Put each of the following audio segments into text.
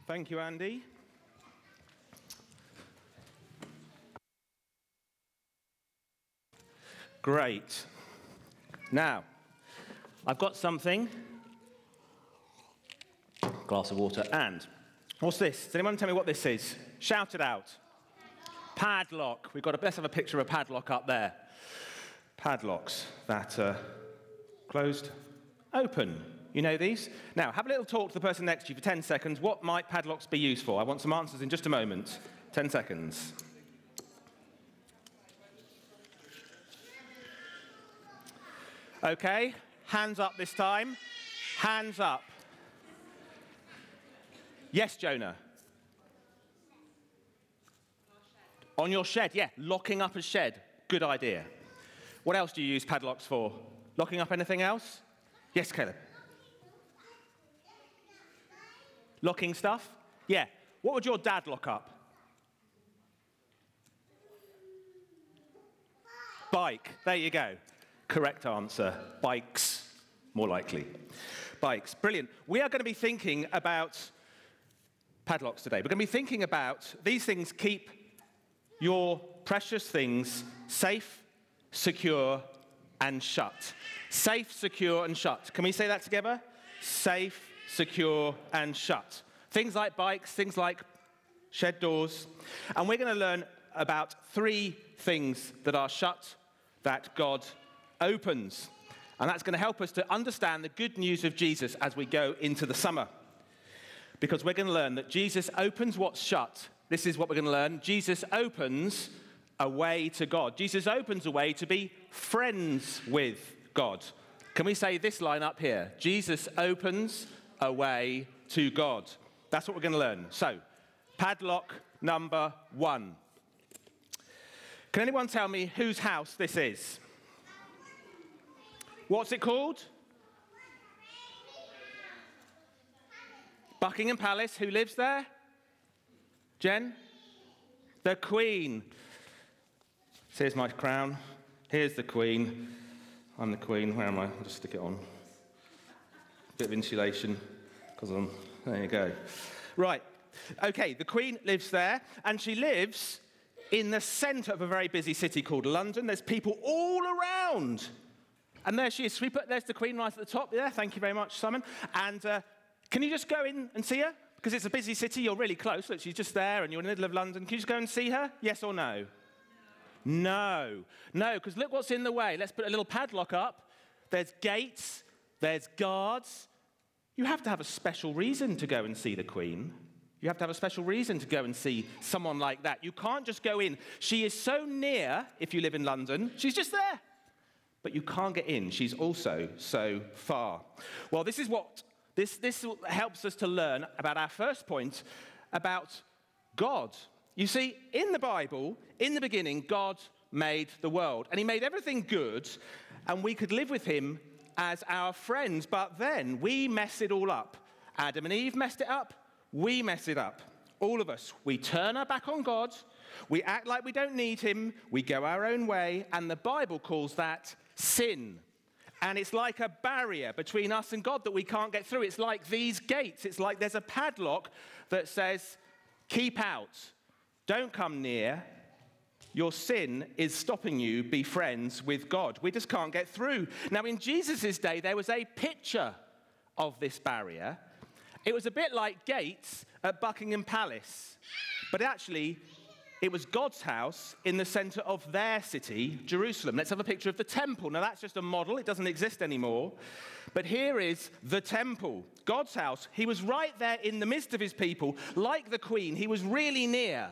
Thank you, Andy. Great. Now, I've got something. Glass of water. And what's this? Does anyone tell me what this is? Shout it out. Padlock. Let's have a picture of a padlock up there. Padlocks that are closed, open. You know these? Now, have a little talk to the person next to you for 10 seconds. What might padlocks be used for? I want some answers in just a moment. 10 seconds. Okay, hands up this time. Hands up. Yes, Jonah. On your shed, yeah. Locking up a shed. Good idea. What else do you use padlocks for? Locking up anything else? Yes, Caleb. Locking stuff? Yeah. What would your dad lock up? Bike. There you go. Correct answer. Bikes. More likely. Bikes. Brilliant. We are going to be thinking about padlocks today. We're going to be thinking about these things keep your precious things safe, secure, and shut. Safe, secure, and shut. Can we say that together? Safe, secure, and shut. Things like bikes, things like shed doors. And we're going to learn about 3 things that are shut that God opens. And that's going to help us to understand the good news of Jesus as we go into the summer. Because we're going to learn that Jesus opens what's shut. This is what we're going to learn. Jesus opens a way to God. Jesus opens a way to be friends with God. Can we say this line up here? Jesus opens a way to God. That's what we're going to learn. So, padlock number 1. Can anyone tell me whose house this is? What's it called? Buckingham Palace. Who lives there? Jen? The Queen. So here's my crown. Here's the Queen. I'm the Queen. Where am I? I'll just stick it on. Bit of insulation. There you go. Right. Okay, the Queen lives there, and she lives in the centre of a very busy city called London. There's people all around. And there she is. There's the Queen right at the top there. Thank you very much, Simon. And can you just go in and see her? Because it's a busy city, you're really close. Look, she's just there, and you're in the middle of London. Can you just go and see her? Yes or no? No, because look what's in the way. Let's put a little padlock up. There's gates. There's guards. You have to have a special reason to go and see the Queen. You have to have a special reason to go and see someone like that. You can't just go in. She is so near, if you live in London, she's just there. But you can't get in. She's also so far. Well, this is what this helps us to learn about our first point about God. You see, in the Bible, in the beginning, God made the world. And he made everything good, and we could live with him as our friends. But then we mess it all up. Adam and Eve messed it up. We mess it up. All of us. We turn our back on God. We act like we don't need him. We go our own way. And the Bible calls that sin. And it's like a barrier between us and God that we can't get through. It's like these gates. It's like there's a padlock that says, keep out. Don't come near. Your sin is stopping you be friends with God. We just can't get through. Now, in Jesus' day, there was a picture of this barrier. It was a bit like gates at Buckingham Palace. But actually, it was God's house in the center of their city, Jerusalem. Let's have a picture of the temple. Now, that's just a model. It doesn't exist anymore. But here is the temple, God's house. He was right there in the midst of his people, like the Queen. He was really near.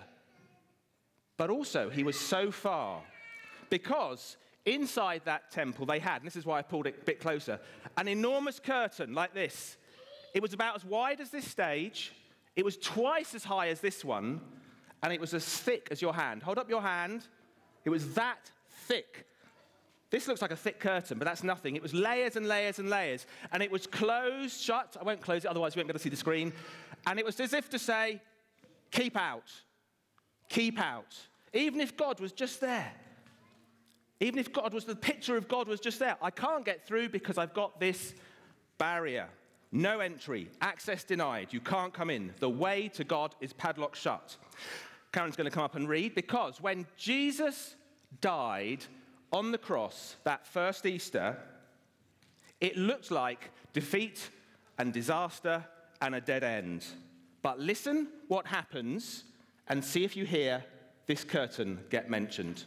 But also, he was so far. Because inside that temple, they had, and this is why I pulled it a bit closer, an enormous curtain like this. It was about as wide as this stage. It was twice as high as this one. And it was as thick as your hand. Hold up your hand. It was that thick. This looks like a thick curtain, but that's nothing. It was layers and layers and layers. And it was closed, shut. I won't close it, otherwise you won't be able to see the screen. And it was as if to say, keep out. Keep out. Even if God was just there. Even if the picture of God was just there. I can't get through because I've got this barrier. No entry. Access denied. You can't come in. The way to God is padlocked shut. Karen's going to come up and read, because when Jesus died on the cross that first Easter, it looked like defeat and disaster and a dead end. But listen what happens and see if you hear this curtain get mentioned.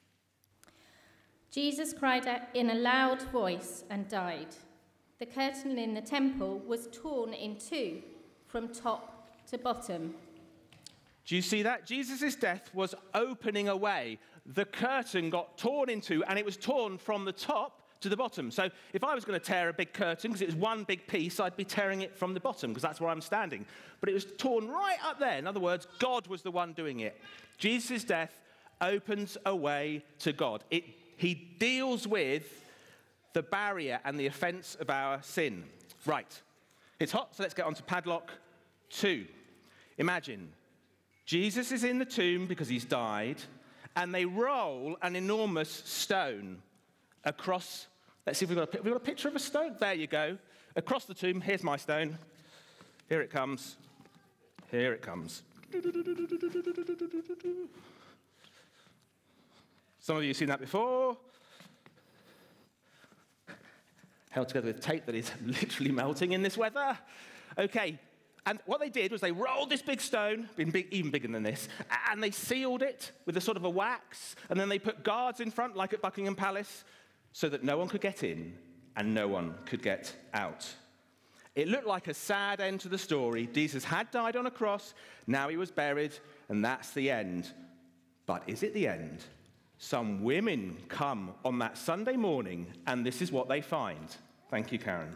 Jesus cried out in a loud voice and died. The curtain in the temple was torn in two from top to bottom. Do you see that? Jesus' death was opening a way. The curtain got torn in two, and it was torn from the top to the bottom. So if I was going to tear a big curtain, because it was one big piece, I'd be tearing it from the bottom, because that's where I'm standing. But it was torn right up there. In other words, God was the one doing it. Jesus' death opens a way to God. He deals with the barrier and the offense of our sin. Right. It's hot, so let's get on to padlock 2. Imagine, Jesus is in the tomb because he's died, and they roll an enormous stone across. Let's see if we've got a picture of a stone. There you go. Across the tomb. Here's my stone. Here it comes. Here it comes. Some of you have seen that before. Held together with tape that is literally melting in this weather. Okay, and what they did was they rolled this big stone, even bigger than this, and they sealed it with a sort of a wax, and then they put guards in front, like at Buckingham Palace, so that no one could get in and no one could get out. It looked like a sad end to the story. Jesus had died on a cross, now he was buried, and that's the end. But is it the end? Some women come on that Sunday morning, and this is what they find. Thank you, Karen.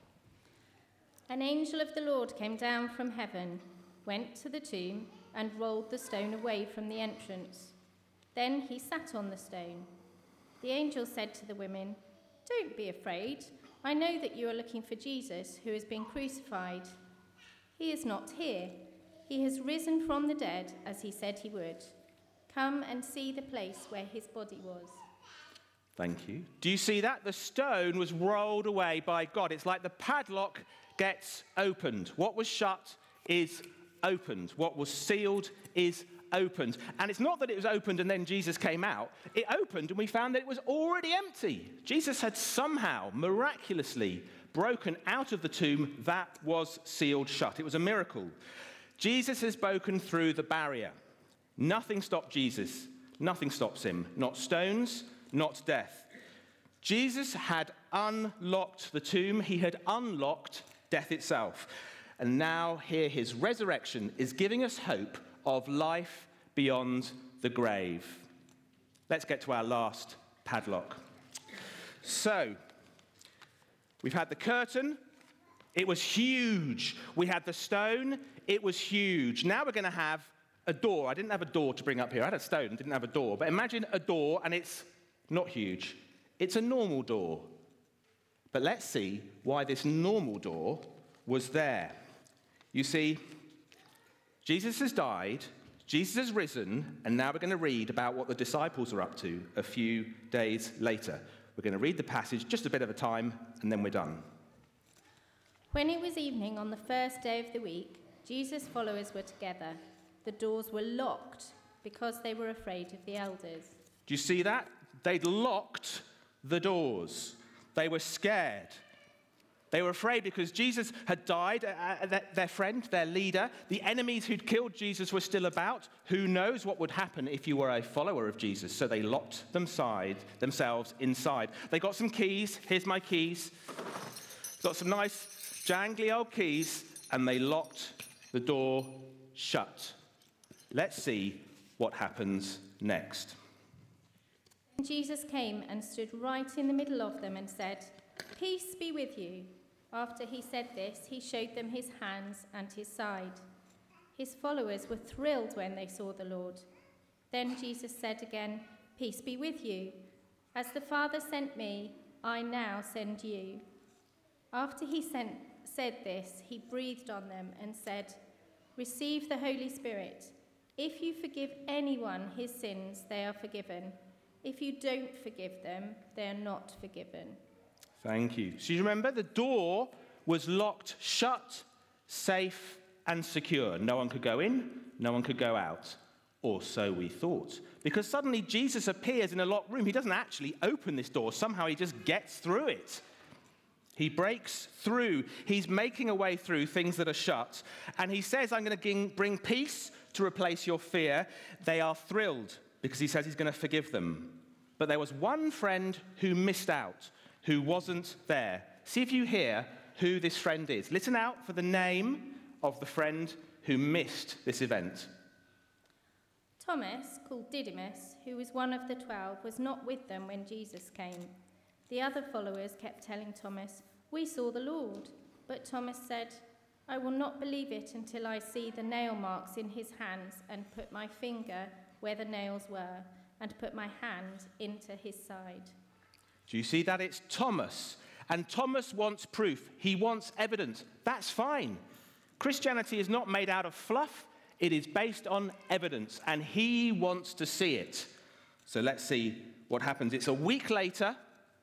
An angel of the Lord came down from heaven, went to the tomb, and rolled the stone away from the entrance. Then he sat on the stone. The angel said to the women, "Don't be afraid. I know that you are looking for Jesus, who has been crucified. He is not here. He has risen from the dead, as he said he would. Come and see the place where his body was." Thank you. Do you see that? The stone was rolled away by God. It's like the padlock gets opened. What was shut is opened. What was sealed is opened. And it's not that it was opened and then Jesus came out. It opened and we found that it was already empty. Jesus had somehow, miraculously, broken out of the tomb that was sealed shut. It was a miracle. Jesus has broken through the barrier. Nothing stopped Jesus. Nothing stops him. Not stones, not death. Jesus had unlocked the tomb. He had unlocked death itself. And now here his resurrection is giving us hope of life beyond the grave. Let's get to our last padlock. So, we've had the curtain. It was huge. We had the stone. It was huge. Now we're going to have a door. I didn't have a door to bring up here. I had a stone, didn't have a door. But imagine a door, and it's not huge. It's a normal door. But let's see why this normal door was there. You see, Jesus has died, Jesus has risen, and now we're going to read about what the disciples are up to a few days later. We're going to read the passage just a bit at a time, and then we're done. When it was evening on the first day of the week, Jesus' followers were together. The doors were locked because they were afraid of the elders. Do you see that? They'd locked the doors. They were scared. They were afraid because Jesus had died, their friend, their leader. The enemies who'd killed Jesus were still about. Who knows what would happen if you were a follower of Jesus? So they locked themselves inside. They got some keys. Here's my keys. Got some nice jangly old keys, and they locked the door shut. Let's see what happens next. Jesus came and stood right in the middle of them and said, "Peace be with you." After he said this, he showed them his hands and his side. His followers were thrilled when they saw the Lord. Then Jesus said again, "Peace be with you. As the Father sent me, I now send you." After he said this, he breathed on them and said, "Receive the Holy Spirit. If you forgive anyone his sins, they are forgiven. If you don't forgive them, they are not forgiven." Thank you. So you remember the door was locked shut, safe, and secure. No one could go in, no one could go out. Or so we thought. Because suddenly Jesus appears in a locked room. He doesn't actually open this door. Somehow he just gets through it. He breaks through. He's making a way through things that are shut. And he says, I'm going to bring peace to replace your fear. They are thrilled because he says he's going to forgive them. But there was one friend who missed out, who wasn't there. See if you hear who this friend is. Listen out for the name of the friend who missed this event. Thomas, called Didymus, who was one of the 12, was not with them when Jesus came. The other followers kept telling Thomas, "We saw the Lord." But Thomas said, "I will not believe it until I see the nail marks in his hands and put my finger where the nails were and put my hand into his side." Do you see that? It's Thomas. And Thomas wants proof. He wants evidence. That's fine. Christianity is not made out of fluff. It is based on evidence, and he wants to see it. So let's see what happens. It's a week later,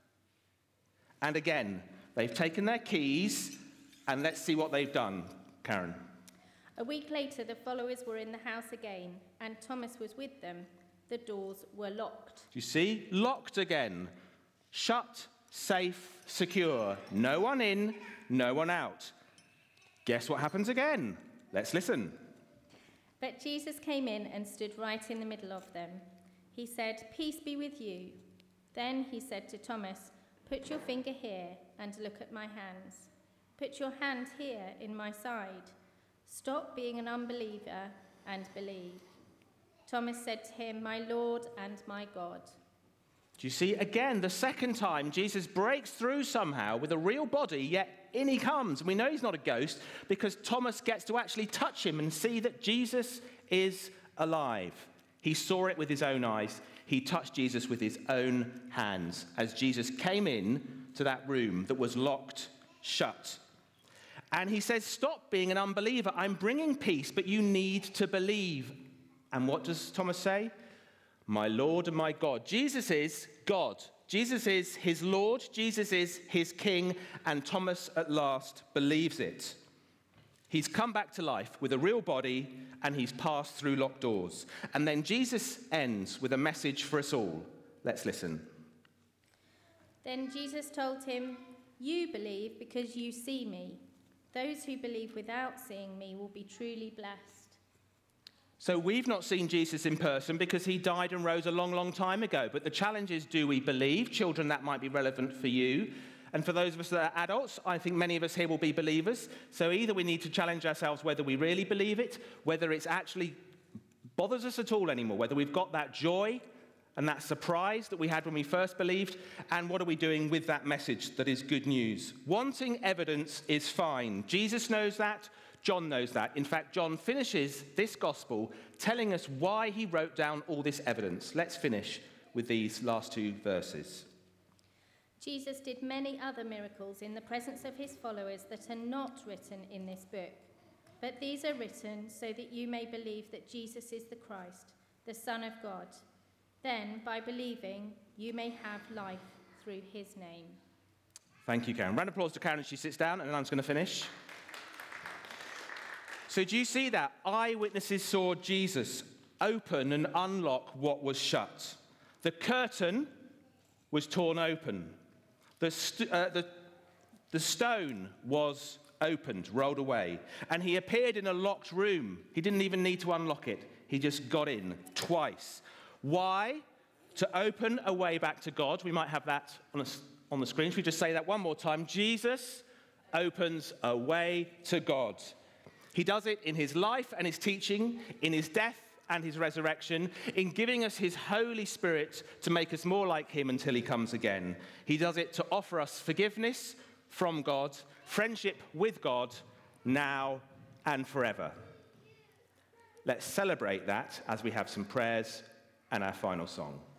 and again, they've taken their keys, and let's see what they've done. Karen. A week later, the followers were in the house again, and Thomas was with them. The doors were locked. Do you see? Locked again. Shut, safe, secure. No one in, no one out. Guess what happens again? Let's listen. But Jesus came in and stood right in the middle of them. He said, "Peace be with you." Then he said to Thomas, "Put your finger here and look at my hands. Put your hand here in my side. Stop being an unbeliever and believe." Thomas said to him, "My Lord and my God." Do you see? Again, the second time, Jesus breaks through somehow with a real body, yet in he comes. And we know he's not a ghost because Thomas gets to actually touch him and see that Jesus is alive. He saw it with his own eyes. He touched Jesus with his own hands as Jesus came in to that room that was locked shut. And he says, "Stop being an unbeliever. I'm bringing peace, but you need to believe." And what does Thomas say? "My Lord and my God." Jesus is God. Jesus is his Lord. Jesus is his King. And Thomas at last believes it. He's come back to life with a real body, and he's passed through locked doors. And then Jesus ends with a message for us all. Let's listen. Then Jesus told him, "You believe because you see me. Those who believe without seeing me will be truly blessed." So we've not seen Jesus in person because he died and rose a long, long time ago. But the challenge is, do we believe? Children, that might be relevant for you. And for those of us that are adults, I think many of us here will be believers. So either we need to challenge ourselves whether we really believe it, whether it actually bothers us at all anymore, whether we've got that joy and that surprise that we had when we first believed, and what are we doing with that message that is good news? Wanting evidence is fine. Jesus knows that. John knows that. In fact, John finishes this gospel telling us why he wrote down all this evidence. Let's finish with these last two verses. Jesus did many other miracles in the presence of his followers that are not written in this book. But these are written so that you may believe that Jesus is the Christ, the Son of God. Then, by believing, you may have life through his name. Thank you, Karen. Round of applause to Karen as she sits down, and then I'm just going to finish. So do you see that? Eyewitnesses saw Jesus open and unlock what was shut. The curtain was torn open. The stone was opened, rolled away. And he appeared in a locked room. He didn't even need to unlock it. He just got in twice. Why? To open a way back to God. We might have that on the screen. Should we just say that one more time? Jesus opens a way to God. He does it in his life and his teaching, in his death and his resurrection, in giving us his Holy Spirit to make us more like him until he comes again. He does it to offer us forgiveness from God, friendship with God, now and forever. Let's celebrate that as we have some prayers and our final song.